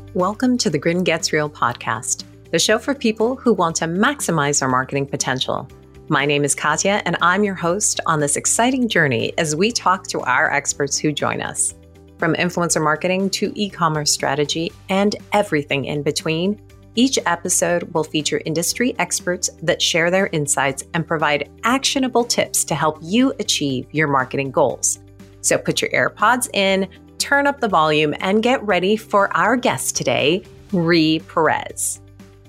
Welcome to the Grin Gets Real podcast, the show for people who want to maximize their marketing potential. My name is Katya, and I'm your host on this exciting journey as we talk to our experts who join us. From influencer marketing to e-commerce strategy and everything in between, each episode will feature industry experts that share their insights and provide actionable tips to help you achieve your marketing goals. So put your AirPods in, turn up the volume, and get ready for our guest today, Ree Perez.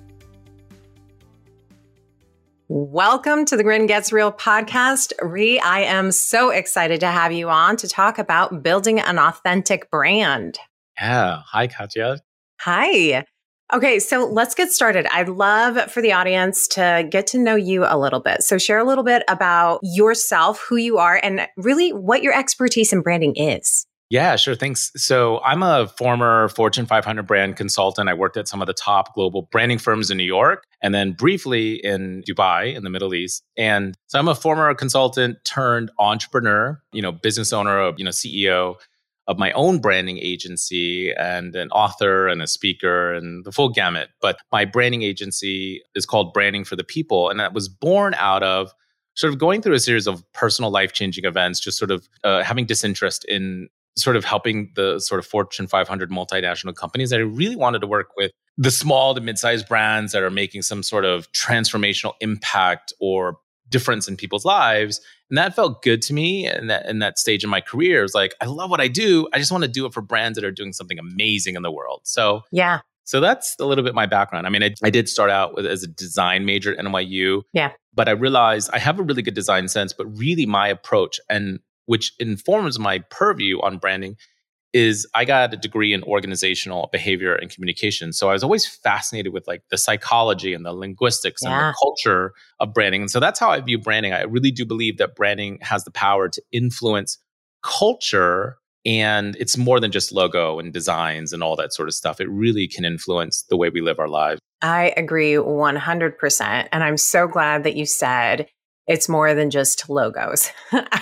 Welcome to the Grin Gets Real podcast. Ree, I am so excited to have you on to talk about building an authentic brand. Yeah. Hi, Katya. Hi. Okay, so let's get started. I'd love for the audience to get to know you a little bit. So share a little bit about yourself, who you are, and really what your expertise in branding is. Yeah, sure. Thanks. So I'm a former Fortune 500 brand consultant. I worked at some of the top global branding firms in New York and then briefly in Dubai in the Middle East. And so I'm a former consultant turned entrepreneur, business owner, CEO of my own branding agency and an author and a speaker and the full gamut. But my branding agency is called Branding for the People. And that was born out of sort of going through a series of personal life-changing events, just sort of having disinterest in sort of helping the sort of Fortune 500 multinational companies. I really wanted to work with the small to mid-sized brands that are making some sort of transformational impact or difference in people's lives. And that felt good to me. And in that stage in my career, it was like, I love what I do. I just want to do it for brands that are doing something amazing in the world. So that's a little bit my background. I mean, I did start out as a design major at NYU. Yeah. But I realized I have a really good design sense, but really my approach, and which informs my purview on branding, is I got a degree in organizational behavior and communication. So I was always fascinated with like the psychology and the linguistics and the culture of branding. And so that's how I view branding. I really do believe that branding has the power to influence culture, and it's more than just logo and designs and all that sort of stuff. It really can influence the way we live our lives. I agree 100%. And I'm so glad that you said it's more than just logos.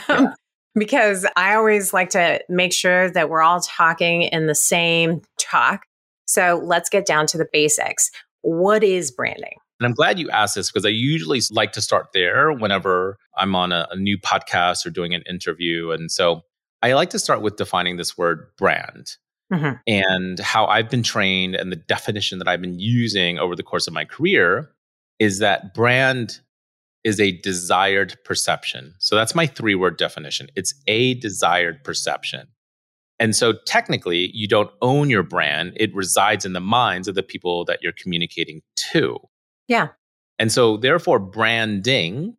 Because I always like to make sure that we're all talking in the same talk. So let's get down to the basics. What is branding? And I'm glad you asked this because I usually like to start there whenever I'm on a new podcast or doing an interview. And so I like to start with defining this word brand and how I've been trained, and the definition that I've been using over the course of my career is that brand is a desired perception. So that's my 3-word definition. It's a desired perception. And so technically, you don't own your brand. It resides in the minds of the people that you're communicating to. Yeah. And so therefore, branding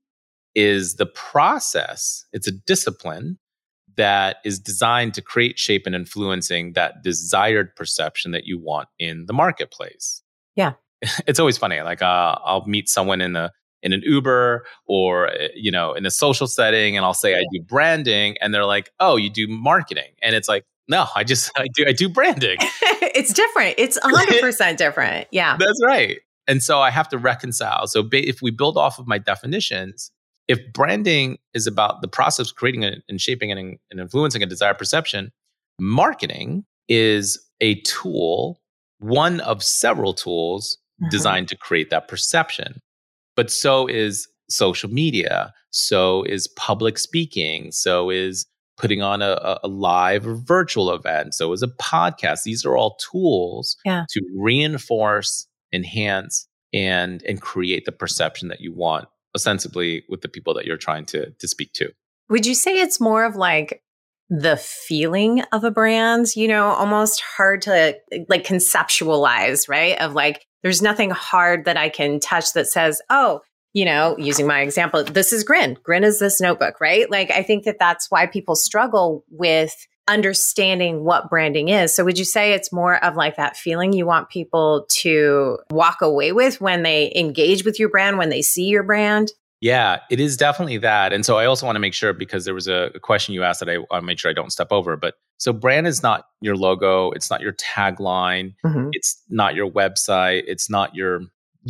is the process. It's a discipline that is designed to create, shape, and influencing that desired perception that you want in the marketplace. Yeah. It's always funny. Like I'll meet someone in an Uber or, in a social setting, and I'll say I do branding, and they're like, "Oh, you do marketing?" And it's like, no, I do branding. It's different. It's 100% different. Yeah. That's right. And so I have to reconcile. So if we build off of my definitions, if branding is about the process of creating and shaping and influencing a desired perception, marketing is a tool, one of several tools designed to create that perception. But so is social media, so is public speaking, so is putting on a live or virtual event, so is a podcast. These are all tools to reinforce, enhance, and create the perception that you want, ostensibly with the people that you're trying to speak to. Would you say it's more of like the feeling of a brand, almost hard to like conceptualize, right? Of like, there's nothing hard that I can touch that says, oh, using my example, this is Grin. Grin is this notebook, right? Like, I think that that's why people struggle with understanding what branding is. So would you say it's more of like that feeling you want people to walk away with when they engage with your brand, when they see your brand? Yeah, it is definitely that. And so I also want to make sure, because there was a question you asked that I want to make sure I don't step over. But so brand is not your logo. It's not your tagline. It's not your website. It's not your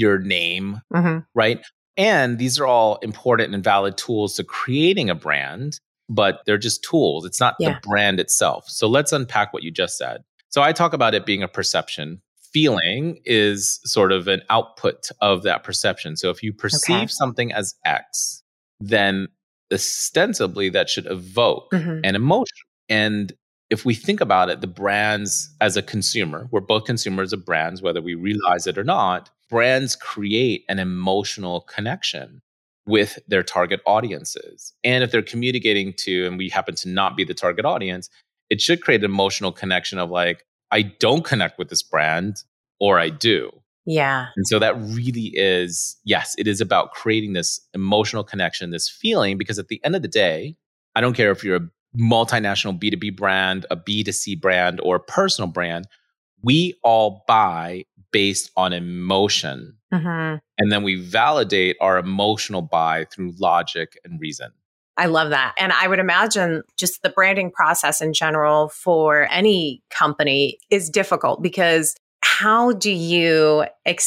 name, right? And these are all important and valid tools to creating a brand, but they're just tools. It's not the brand itself. So let's unpack what you just said. So I talk about it being a perception feeling is sort of an output of that perception. So if you perceive something as X, then ostensibly that should evoke an emotion. And if we think about it, the brands as a consumer, we're both consumers of brands, whether we realize it or not, brands create an emotional connection with their target audiences. And if they're communicating to, and we happen to not be the target audience, it should create an emotional connection of like, I don't connect with this brand or I do. Yeah. And so that really is, yes, it is about creating this emotional connection, this feeling, because at the end of the day, I don't care if you're a multinational B2B brand, a B2C brand, or a personal brand, we all buy based on emotion. And then we validate our emotional buy through logic and reason. I love that. And I would imagine just the branding process in general for any company is difficult because how do you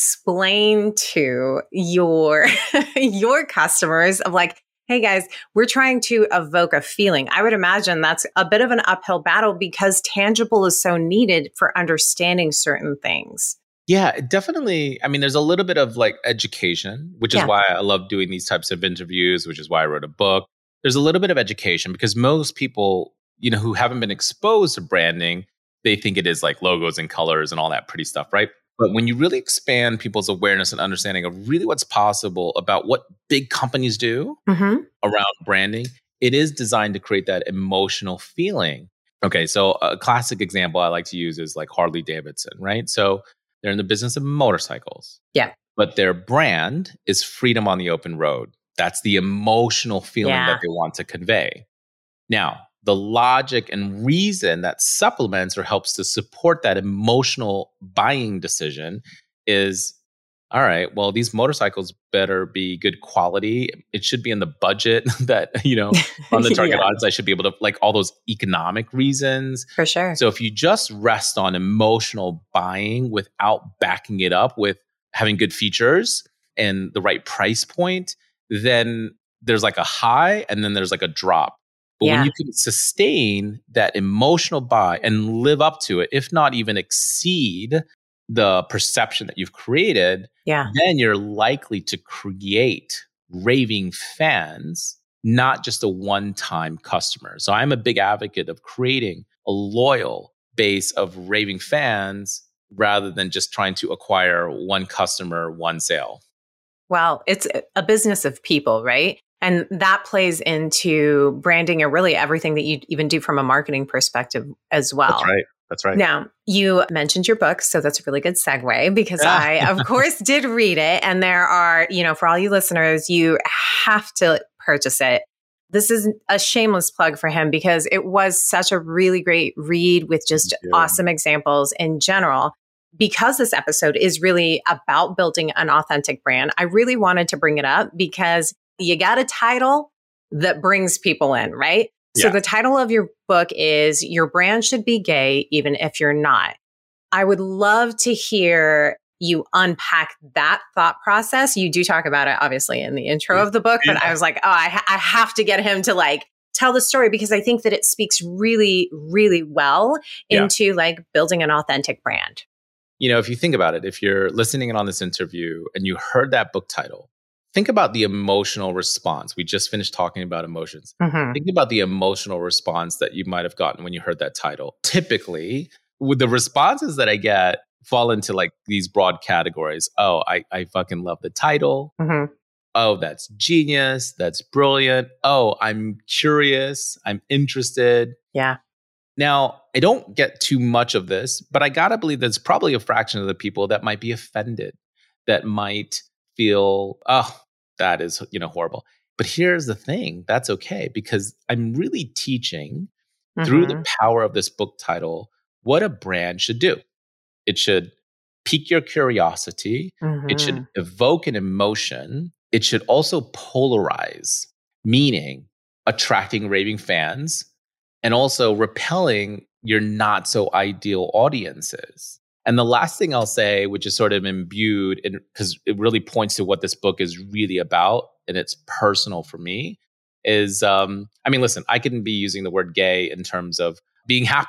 explain to your your customers of like, hey guys, we're trying to evoke a feeling? I would imagine that's a bit of an uphill battle because tangible is so needed for understanding certain things. Yeah, definitely. I mean, there's a little bit of like education, which is why I love doing these types of interviews, which is why I wrote a book. There's a little bit of education because most people, who haven't been exposed to branding, they think it is like logos and colors and all that pretty stuff, right? But when you really expand people's awareness and understanding of really what's possible about what big companies do around branding, it is designed to create that emotional feeling. Okay, so a classic example I like to use is like Harley Davidson, right? So they're in the business of motorcycles. Yeah. But their brand is freedom on the open road. That's the emotional feeling that they want to convey. Now, the logic and reason that supplements or helps to support that emotional buying decision is, all right, well, these motorcycles better be good quality. It should be in the budget that, on the target audience, I should be able to, like all those economic reasons. For sure. So if you just rest on emotional buying without backing it up with having good features and the right price point, then there's like a high and then there's like a drop. But when you can sustain that emotional buy and live up to it, if not even exceed the perception that you've created, then you're likely to create raving fans, not just a one-time customer. So I'm a big advocate of creating a loyal base of raving fans rather than just trying to acquire one customer, one sale. Well, it's a business of people, right? And that plays into branding or really everything that you even do from a marketing perspective as well. That's right. Now, you mentioned your book, so that's a really good segue because I, of course, did read it. And there are, for all you listeners, you have to purchase it. This is a shameless plug for him because it was such a really great read with just awesome examples in general. Because this episode is really about building an authentic brand, I really wanted to bring it up because you got a title that brings people in, right? So the title of your book is Your Brand Should Be Gay, Even If You're Not. I would love to hear you unpack that thought process. You do talk about it, obviously, in the intro of the book, but I was like, I have to get him to like tell the story because I think that it speaks really, really well into like building an authentic brand. If you think about it, if you're listening in on this interview and you heard that book title, think about the emotional response. We just finished talking about emotions. Think about the emotional response that you might have gotten when you heard that title. Typically, with the responses that I get fall into like these broad categories. Oh, I fucking love the title. Oh, that's genius. That's brilliant. Oh, I'm curious. I'm interested. Yeah. Now, I don't get too much of this, but I gotta believe there's probably a fraction of the people that might be offended, that might feel, oh, that is, horrible. But here's the thing, that's okay, because I'm really teaching through the power of this book title what a brand should do. It should pique your curiosity. It should evoke an emotion. It should also polarize, meaning attracting raving fans and also repelling your not so ideal audiences. And the last thing I'll say, which is sort of imbued, because it really points to what this book is really about, and it's personal for me, is, listen, I can be using the word gay in terms of being happy,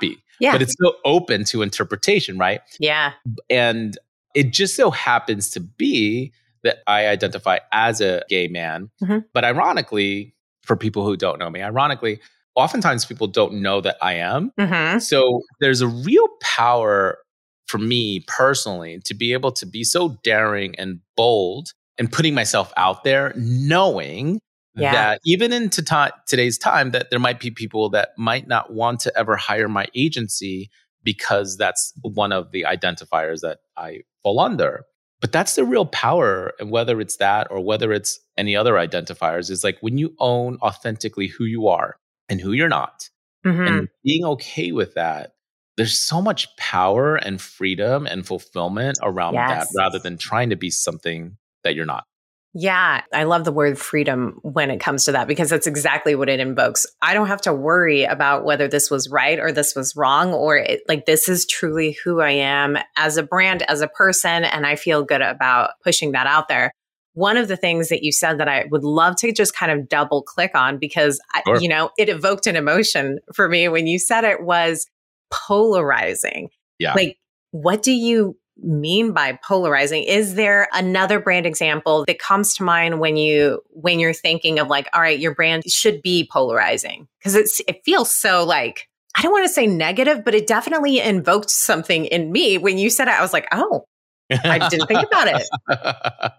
Yeah. But it's so open to interpretation, right? Yeah. And it just so happens to be that I identify as a gay man. But ironically, for people who don't know me, oftentimes people don't know that I am. So there's a real power for me personally to be able to be so daring and bold and putting myself out there, knowing that even in today's time, that there might be people that might not want to ever hire my agency because that's one of the identifiers that I fall under. But that's the real power. And whether it's that or whether it's any other identifiers, is like when you own authentically who you are and who you're not, and being okay with that, there's so much power and freedom and fulfillment around that rather than trying to be something that you're not. Yeah, I love the word freedom when it comes to that, because that's exactly what it invokes. I don't have to worry about whether this was right or this was wrong, or this is truly who I am as a brand, as a person, and I feel good about pushing that out there. One of the things that you said that I would love to just kind of double click on, because it evoked an emotion for me when you said it, was polarizing. Yeah. Like, what do you mean by polarizing? Is there another brand example that comes to mind when you're thinking of like, all right, your brand should be polarizing? Because it feels so like, I don't want to say negative, but it definitely invoked something in me when you said it. I was like, oh, I didn't think about it.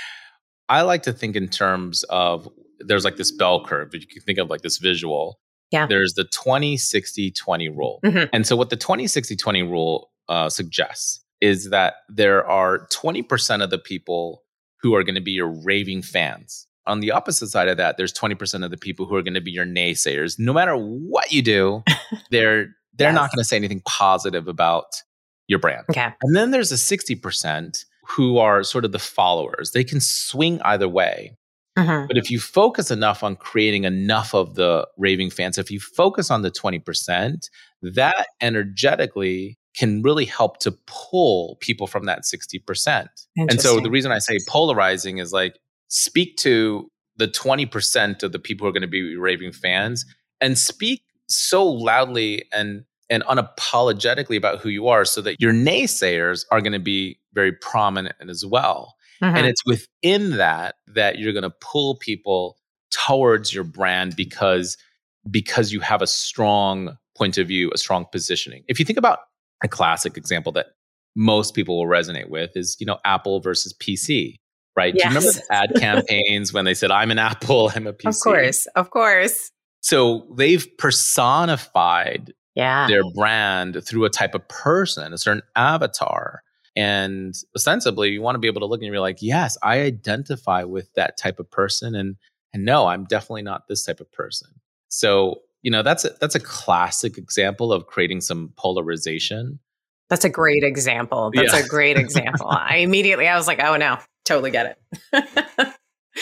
I like to think in terms of, there's like this bell curve, but you can think of like this visual. Yeah. There's the 20-60-20 rule. And so what the 20-60-20 rule suggests is that there are 20% of the people who are going to be your raving fans. On the opposite side of that, there's 20% of the people who are going to be your naysayers. No matter what you do, they're not going to say anything positive about your brand. Okay. And then there's a 60% who are sort of the followers. They can swing either way. But if you focus enough on creating enough of the raving fans, if you focus on the 20%, that energetically can really help to pull people from that 60%. And so the reason I say polarizing is like, speak to the 20% of the people who are going to be raving fans, and speak so loudly and unapologetically about who you are, so that your naysayers are going to be very prominent as well. And it's within that you're going to pull people towards your brand because you have a strong point of view, a strong positioning. If you think about a classic example that most people will resonate with is, Apple versus PC, right? Yes. Do you remember the ad campaigns when they said, I'm an Apple, I'm a PC? Of course. So they've personified their brand through a type of person, a certain avatar. And ostensibly, you want to be able to look and you're like, yes, I identify with that type of person. And no, I'm definitely not this type of person. So, that's a classic example of creating some polarization. That's a great example. That's a great example. I was like, oh no, totally get it.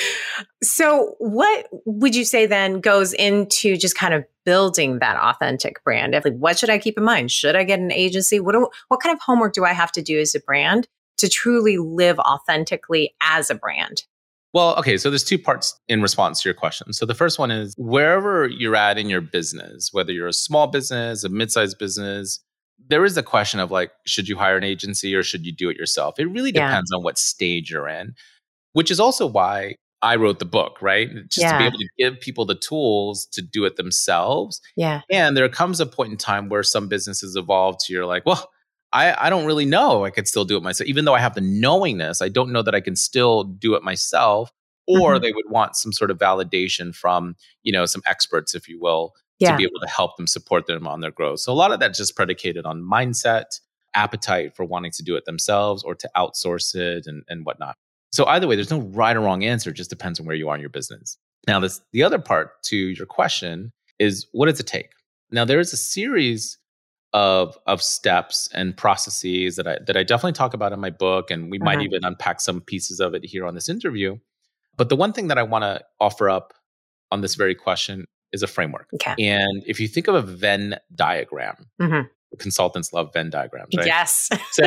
So what would you say then goes into just kind of building that authentic brand? Like, what should I keep in mind? Should I get an agency? What kind of homework do I have to do as a brand to truly live authentically as a brand? Well, okay, so there's two parts in response to your question. So the first one is, wherever you're at in your business, whether you're a small business, a mid-sized business, there is a question of like, should you hire an agency or should you do it yourself? It really depends on what stage you're in, which is also why I wrote the book, right? Just to be able to give people the tools to do it themselves. Yeah. And there comes a point in time where some businesses evolve to you're like, well, I don't really know I could still do it myself. Even though I have the knowingness, I don't know that I can still do it myself. Or they would want some sort of validation from, some experts, if you will, to be able to help them, support them on their growth. So a lot of that's just predicated on mindset, appetite for wanting to do it themselves or to outsource it and whatnot. So either way, there's no right or wrong answer. It just depends on where you are in your business. Now, the other part to your question is, what does it take? Now, there is a series of steps and processes that I definitely talk about in my book, and we might even unpack some pieces of it here on this interview. But the one thing that I want to offer up on this very question is a framework. Okay. And if you think of a Venn diagram, consultants love Venn diagrams, right? Yes. So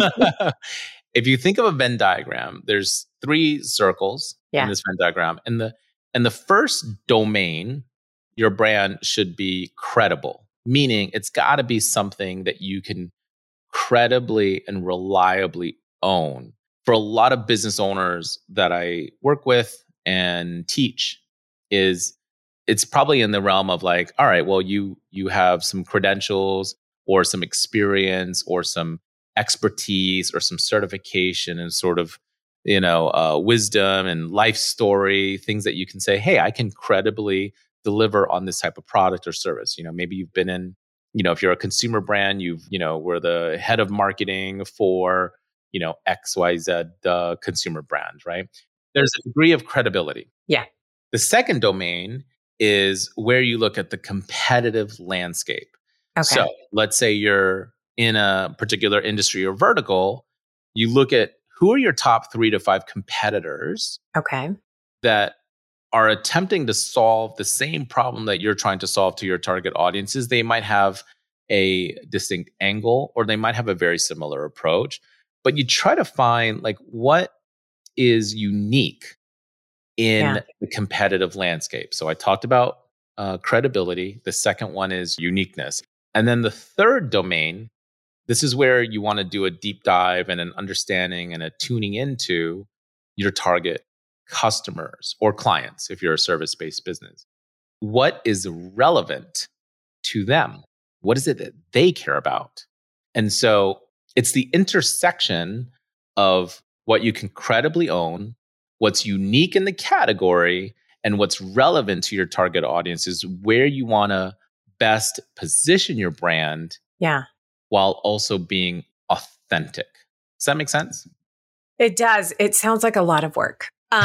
if you think of a Venn diagram, there's 3 circles in this Venn diagram. And the first domain, your brand should be credible. meaning it's got to be something that you can credibly and reliably own. For a lot of business owners that I work with and teach, is it's probably in the realm of like, all right, well, you have some credentials or some experience or some expertise or some certification and sort of, wisdom and life story, things that you can say, hey, I can credibly deliver on this type of product or service. Maybe you've been in, if you're a consumer brand, we're the head of marketing for, XYZ consumer brand, right? There's a degree of credibility. Yeah. The second domain is where you look at the competitive landscape. Okay. So let's say you're in a particular industry or vertical, you look at who are your top 3 to 5 competitors that are attempting to solve the same problem that you're trying to solve to your target audiences. They might have a distinct angle or they might have a very similar approach, but you try to find like what is unique in the competitive landscape. So I talked about credibility. The second one is uniqueness. And then the third domain, this is where you want to do a deep dive and an understanding and a tuning into your target customers or clients if you're a service-based business. What is relevant to them? What is it that they care about? And so it's the intersection of what you can credibly own, what's unique in the category, and what's relevant to your target audience is where you want to best position your brand while also being authentic. Does that make sense? It does. It sounds like a lot of work.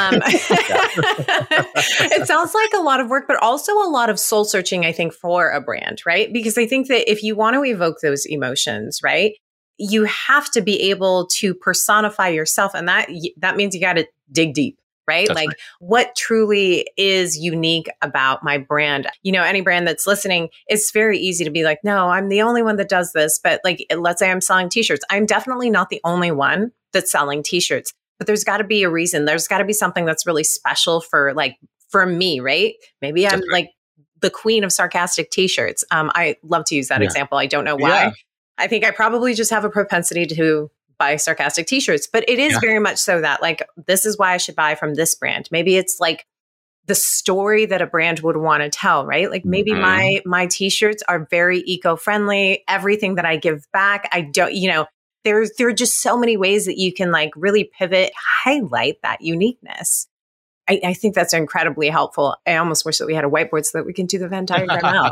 It sounds like a lot of work, but also a lot of soul searching, I think, for a brand, right? Because I think that if you want to evoke those emotions, right, you have to be able to personify yourself. And that means you got to dig deep, right? That's like right. What truly is unique about my brand? Any brand that's listening, it's very easy to be like, no, I'm the only one that does this. But like, let's say I'm selling t-shirts. I'm definitely not the only one that's selling t-shirts. But there's got to be a reason. There's got to be something that's really special for me, right? Maybe I'm like the queen of sarcastic t-shirts. I love to use that example. I don't know why. Yeah. I think I probably just have a propensity to buy sarcastic t-shirts, but it is very much so that like, this is why I should buy from this brand. Maybe it's like the story that a brand would want to tell, right? Like maybe my t-shirts are very eco-friendly. Everything that I give back, I don't, there are just so many ways that you can like really pivot, highlight that uniqueness. I think that's incredibly helpful. I almost wish that we had a whiteboard so that we can do the Venn diagram out.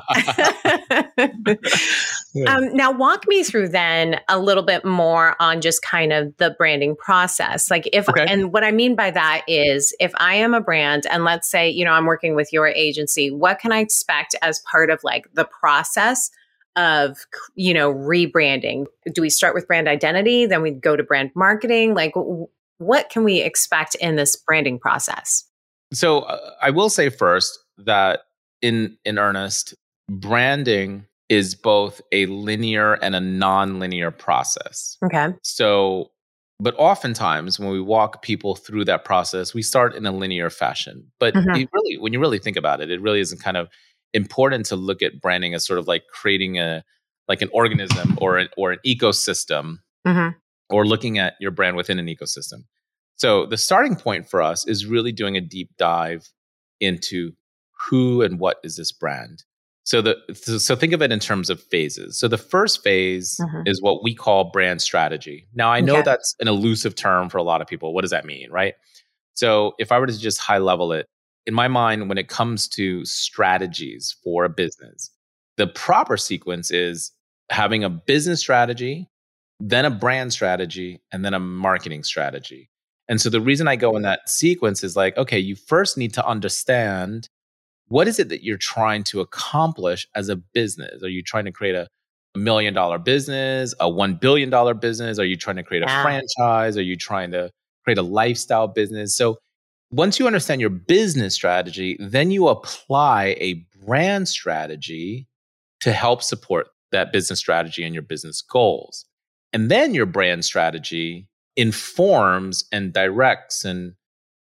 Now, walk me through then a little bit more on just kind of the branding process. Like and what I mean by that is if I am a brand and let's say, I'm working with your agency, what can I expect as part of like the process of, rebranding? Do we start with brand identity? Then we go to brand marketing? Like what can we expect in this branding process? So I will say first that in earnest, branding is both a linear and a non-linear process. Okay. So, but oftentimes when we walk people through that process, we start in a linear fashion. But when you really think about it, it really isn't kind of important to look at branding as sort of like creating an organism or an ecosystem, or looking at your brand within an ecosystem. So the starting point for us is really doing a deep dive into who and what is this brand. So think of it in terms of phases. So the first phase is what we call brand strategy. Now I know that's an elusive term for a lot of people. What does that mean, right? So if I were to just high level it, in my mind, when it comes to strategies for a business, the proper sequence is having a business strategy, then a brand strategy, and then a marketing strategy. And so the reason I go in that sequence is like, okay, you first need to understand what is it that you're trying to accomplish as a business? Are you trying to create a $1 million business, a $1 billion business? Are you trying to create a franchise? Are you trying to create a lifestyle business? So once you understand your business strategy, then you apply a brand strategy to help support that business strategy and your business goals. And then your brand strategy informs and directs and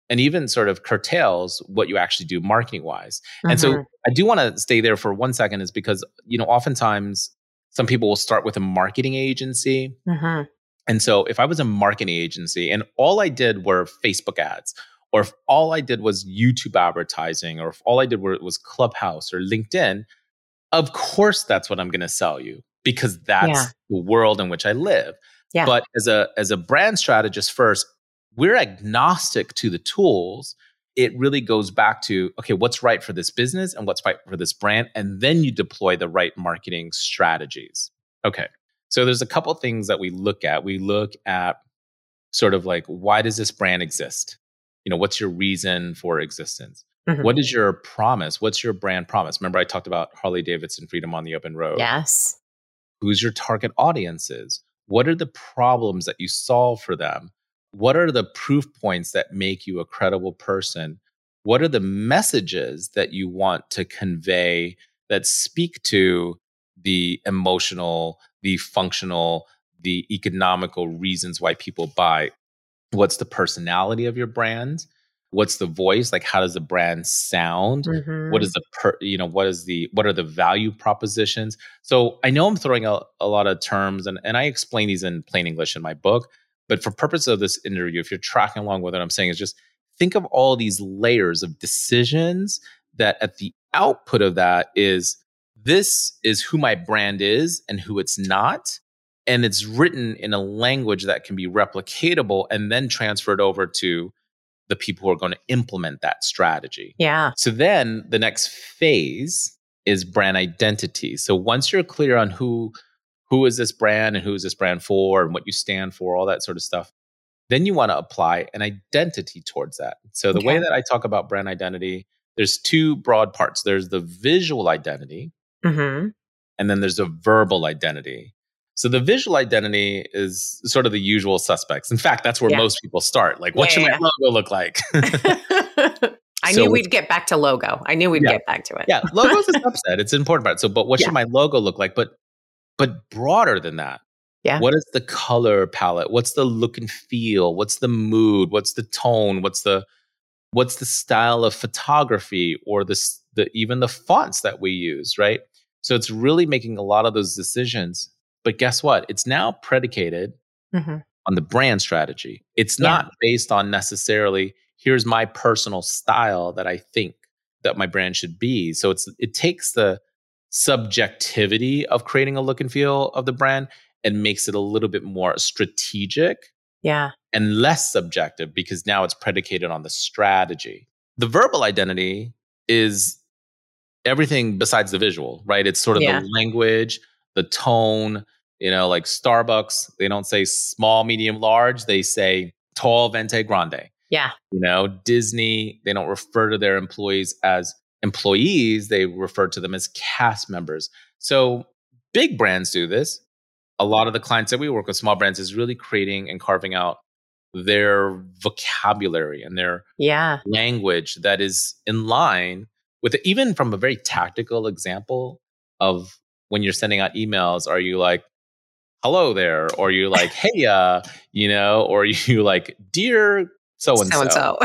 and even sort of curtails what you actually do marketing wise. And so Mm-hmm. I do want to stay there for 1 second is because, oftentimes some people will start with a marketing agency. Mm-hmm. And so if I was a marketing agency and all I did were Facebook ads, or if all I did was YouTube advertising, or if all I did was Clubhouse or LinkedIn, of course that's what I'm going to sell you because that's the world in which I live. Yeah. But as a brand strategist first, we're agnostic to the tools. It really goes back to, okay, what's right for this business and what's right for this brand? And then you deploy the right marketing strategies. Okay. So there's a couple things that we look at. We look at sort of like, why does this brand exist? What's your reason for existence? Mm-hmm. What is your promise? What's your brand promise? Remember, I talked about Harley Davidson, freedom on the open road. Yes. Who's your target audiences? What are the problems that you solve for them? What are the proof points that make you a credible person? What are the messages that you want to convey that speak to the emotional, the functional, the economical reasons why people buy? What's the personality of your brand? What's the voice? Like, how does the brand sound? Mm-hmm. What is what are the value propositions? So I know I'm throwing out a lot of terms and I explain these in plain English in my book, but for purpose of this interview, if you're tracking along with what I'm saying, is just think of all these layers of decisions that at the output of that is, this is who my brand is and who it's not. And it's written in a language that can be replicatable and then transferred over to the people who are going to implement that strategy. Yeah. So then the next phase is brand identity. So once you're clear on who is this brand and who is this brand for and what you stand for, all that sort of stuff, then you want to apply an identity towards that. So the way that I talk about brand identity, there's two broad parts. There's the visual identity, Mm-hmm. and then there's the verbal identity. So the visual identity is sort of the usual suspects. In fact, that's where most people start. Like, what should my logo look like? I knew we'd get back to logo. I knew we'd get back to it. Yeah, logo is a subset. It's an important part. So, but what should my logo look like? But broader than that. Yeah. What is the color palette? What's the look and feel? What's the mood? What's the tone? What's the style of photography, or even the fonts that we use, right? So it's really making a lot of those decisions. But guess what? It's now predicated on the brand strategy. It's not based on necessarily, here's my personal style that I think that my brand should be. So it takes the subjectivity of creating a look and feel of the brand and makes it a little bit more strategic and less subjective, because now it's predicated on the strategy. The verbal identity is everything besides the visual, right? It's sort of the language, the tone. Like Starbucks, they don't say small, medium, large. They say tall, venti, grande. Yeah. Disney, they don't refer to their employees as employees. They refer to them as cast members. So big brands do this. A lot of the clients that we work with, small brands, is really creating and carving out their vocabulary and their language that is in line with it. Even from a very tactical example of when you're sending out emails, are you like, hello there? Or you like, hey, or you like, dear so-and-so.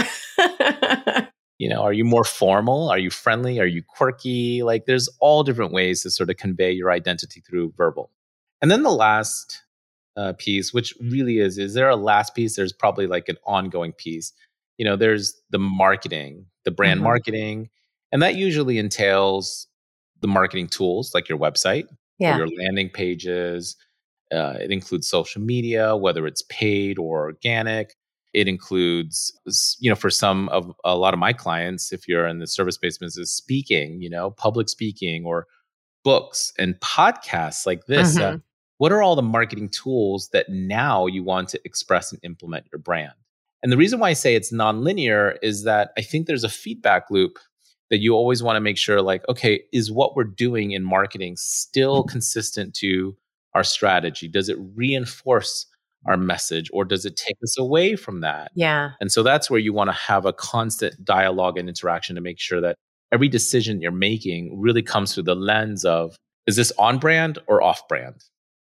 Are you more formal? Are you friendly? Are you quirky? Like, there's all different ways to sort of convey your identity through verbal. And then the last piece, which really is there a last piece? There's probably like an ongoing piece. There's the marketing, the brand marketing, and that usually entails the marketing tools like your website, or your landing pages. It includes social media, whether it's paid or organic. It includes, for a lot of my clients, if you're in the service-based business, speaking, public speaking, or books and podcasts like this. What are all the marketing tools that now you want to express and implement your brand? And the reason why I say it's nonlinear is that I think there's a feedback loop that you always want to make sure, like, okay, is what we're doing in marketing still consistent to our strategy? Does it reinforce our message, or does it take us away from that? Yeah. And so that's where you want to have a constant dialogue and interaction to make sure that every decision you're making really comes through the lens of, is this on brand or off brand?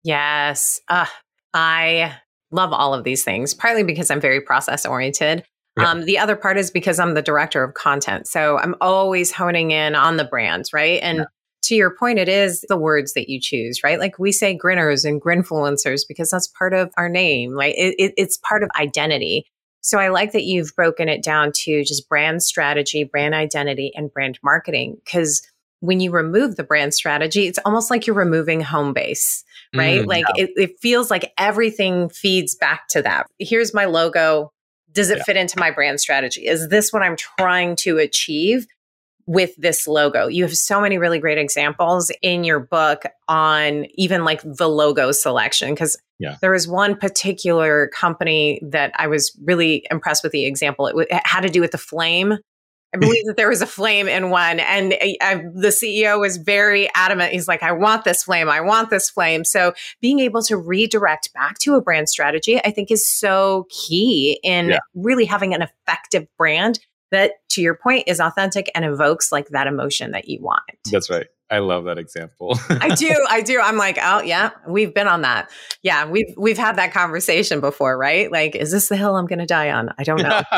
Yes. I love all of these things, partly because I'm very process oriented. Yeah. The other part is because I'm the director of content. So I'm always honing in on the brands, right? And to your point, it is the words that you choose, right? Like we say grinners and grinfluencers because that's part of our name, right? It's part of identity. So I like that you've broken it down to just brand strategy, brand identity, and brand marketing. Because when you remove the brand strategy, it's almost like you're removing home base, right? Like it feels like everything feeds back to that. Here's my logo. Does it fit into my brand strategy? Is this what I'm trying to achieve with this logo? You have so many really great examples in your book on even like the logo selection. Because there was one particular company that I was really impressed with the example. It had to do with the flame. I believe that there was a flame in one, and the CEO was very adamant. He's like, I want this flame. I want this flame. So being able to redirect back to a brand strategy, I think is so key in really having an effective brand that, to your point, is authentic and evokes like that emotion that you want. That's right. I love that example. I do. I'm like, oh yeah, we've been on that. Yeah, we've had that conversation before, right? Like, is this the hill I'm going to die on? I don't know.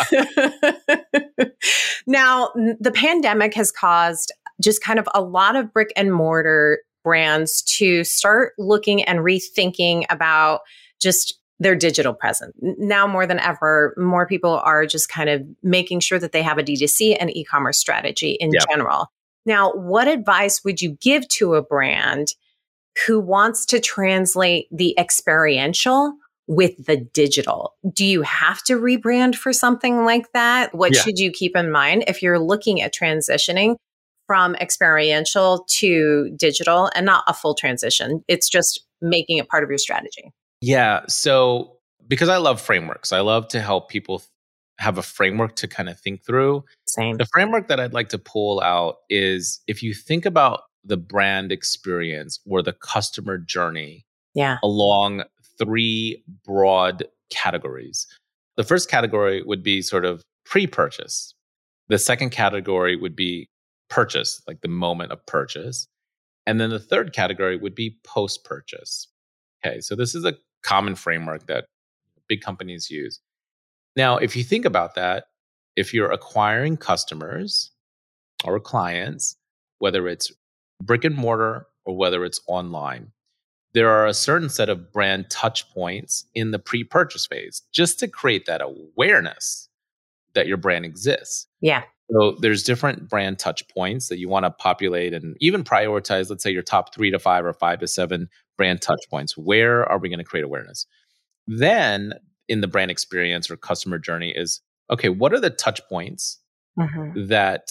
Now, the pandemic has caused just kind of a lot of brick and mortar brands to start looking and rethinking about just their digital presence. Now more than ever, more people are just kind of making sure that they have a D2C and e-commerce strategy in general. Now, what advice would you give to a brand who wants to translate the experiential with the digital? Do you have to rebrand for something like that? What should you keep in mind if you're looking at transitioning from experiential to digital, and not a full transition? It's just making it part of your strategy. Yeah. So because I love frameworks, I love to help people have a framework to kind of think through. Same. The framework that I'd like to pull out is if you think about the brand experience or the customer journey along three broad categories. The first category would be sort of pre-purchase. The second category would be purchase, like the moment of purchase. And then the third category would be post-purchase. Okay, so this is a common framework that big companies use. Now, if you think about that, if you're acquiring customers or clients, whether it's brick and mortar or whether it's online, there are a certain set of brand touch points in the pre-purchase phase just to create that awareness that your brand exists. Yeah. So there's different brand touch points that you want to populate and even prioritize, let's say your top 3 to 5 or 5 to 7 brand touch points. Where are we going to create awareness? Then in the brand experience or customer journey is, okay, what are the touch points that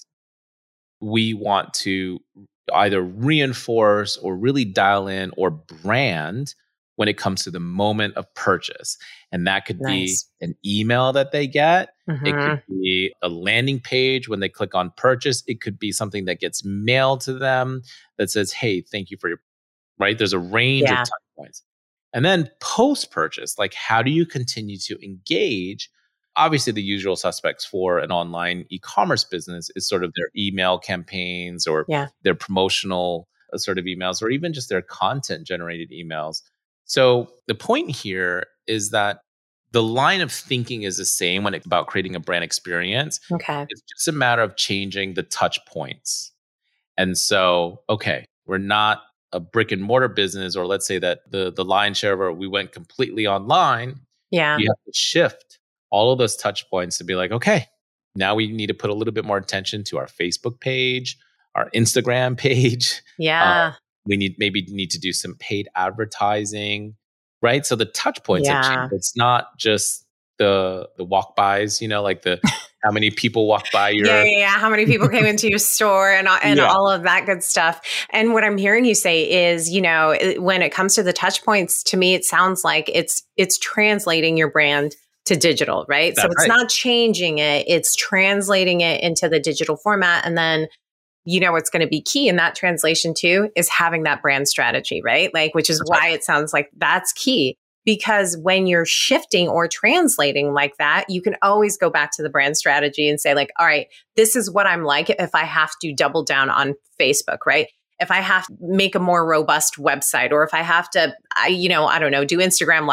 we want to either reinforce or really dial in or brand when it comes to the moment of purchase? And that could be an email that they get. It could be a landing page when they click on purchase. It could be something that gets mailed to them that says, hey, thank you for your, right? There's a range of touch points. And then post-purchase, like how do you continue to engage? Obviously, the usual suspects for an online e-commerce business is sort of their email campaigns or their promotional sort of emails or even just their content-generated emails. So the point here is that the line of thinking is the same when it's about creating a brand experience. Okay. It's just a matter of changing the touch points. And so, okay, we're not a brick and mortar business, or let's say that the lion's share of our, we went completely online. Yeah. You have to shift all of those touch points to be like, okay, now we need to put a little bit more attention to our Facebook page, our Instagram page. Yeah. We need to do some paid advertising, right? So the touch points have changed. It's not just the walk bys, like the how many people walk by your how many people came into your store and all of that good stuff. And what I'm hearing you say is, when it comes to the touch points, to me it sounds like it's translating your brand to digital, right? So it's not changing it, it's translating it into the digital format. And then what's going to be key in that translation too is having that brand strategy, right? Like, which is why it sounds like that's key. Because when you're shifting or translating like that, you can always go back to the brand strategy and say like, all right, this is what I'm like if I have to double down on Facebook, right? If I have to make a more robust website, or if I have to, do Instagram lives,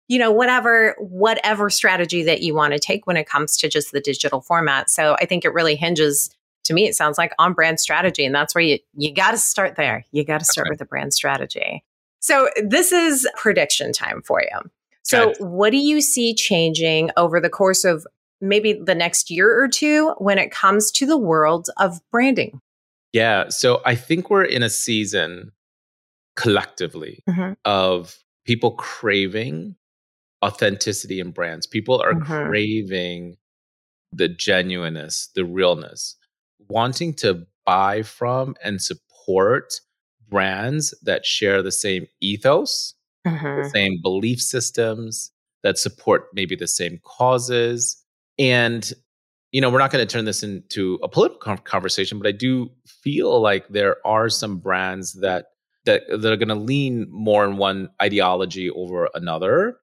whatever strategy that you want to take when it comes to just the digital format. So I think it really hinges, to me, it sounds like, on brand strategy. And that's where you got to start there. You got to start with the brand strategy. So this is prediction time for you. So what do you see changing over the course of maybe the next year or two when it comes to the world of branding? Yeah. So I think we're in a season collectively of people craving authenticity in brands. People are craving the genuineness, the realness, wanting to buy from and support brands that share the same ethos, the same belief systems, that support maybe the same causes. And, we're not going to turn this into a political conversation, but I do feel like there are some brands that are going to lean more in one ideology over another.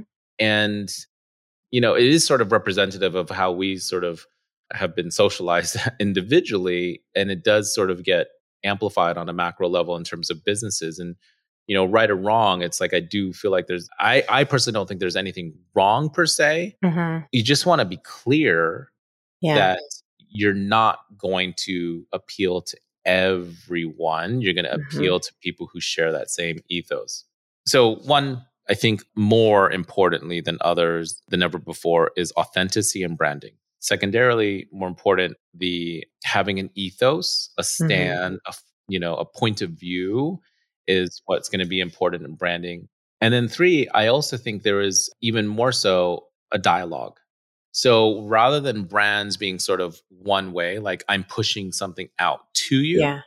And, it is sort of representative of how we sort of have been socialized individually. And it does sort of get amplified on a macro level in terms of businesses. And, right or wrong, it's like I do feel like I personally don't think there's anything wrong per se. You just want to be clear that you're not going to appeal to everyone. You're going to appeal to people who share that same ethos. So one, I think more importantly than others, than ever before, is authenticity and branding. Secondarily, more important, the having an ethos, a stand, a point of view is what's going to be important in branding. And then three, I also think there is even more so a dialogue. So rather than brands being sort of one way, like I'm pushing something out to you,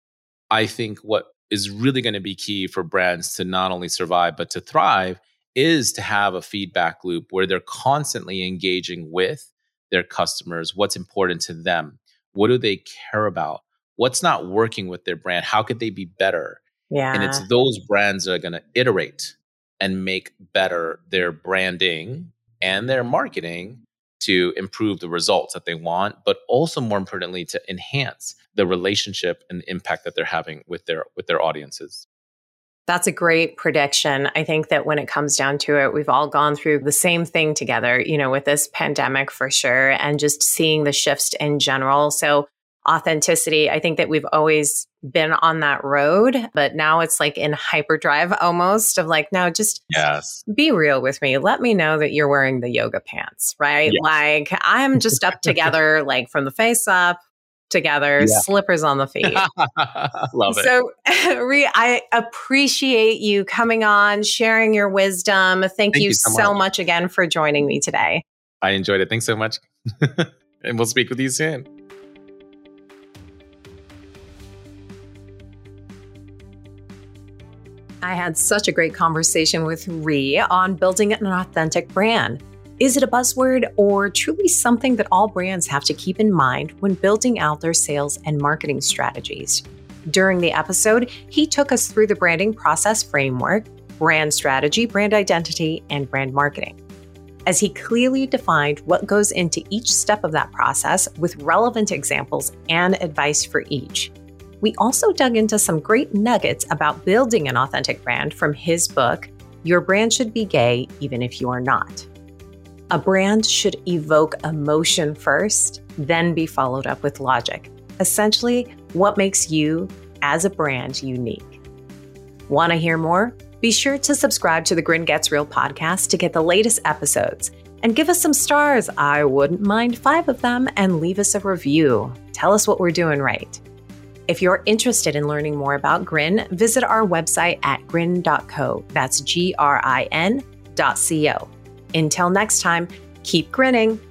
I think what is really going to be key for brands to not only survive, but to thrive is to have a feedback loop where they're constantly engaging with their customers. What's important to them? What do they care about? What's not working with their brand? How could they be better? And it's those brands that are going to iterate and make better their branding and their marketing to improve the results that they want, but also more importantly, to enhance the relationship and the impact that they're having with their audiences. That's a great prediction. I think that when it comes down to it, we've all gone through the same thing together, with this pandemic for sure, and just seeing the shifts in general. So authenticity, I think that we've always been on that road, but now it's like in hyperdrive almost of like, no, just be real with me. Let me know that you're wearing the yoga pants, right? Yes. Like I'm just up together, like from the face up together, slippers on the feet. Love it. So I appreciate you coming on, sharing your wisdom. Thank you so much again for joining me today. I enjoyed it. Thanks so much. And we'll speak with you soon. I had such a great conversation with Rhi on building an authentic brand. Is it a buzzword or truly something that all brands have to keep in mind when building out their sales and marketing strategies? During the episode, he took us through the branding process framework, brand strategy, brand identity, and brand marketing. As he clearly defined what goes into each step of that process with relevant examples and advice for each. We also dug into some great nuggets about building an authentic brand from his book, Your Brand Should Be Gay Even If You Are Not. A brand should evoke emotion first, then be followed up with logic. Essentially, what makes you as a brand unique. Want to hear more? Be sure to subscribe to the Grin Gets Real podcast to get the latest episodes. And give us some stars, I wouldn't mind 5 of them, and leave us a review. Tell us what we're doing right. If you're interested in learning more about Grin, visit our website at grin.co. That's GRIN.co. Until next time, keep grinning.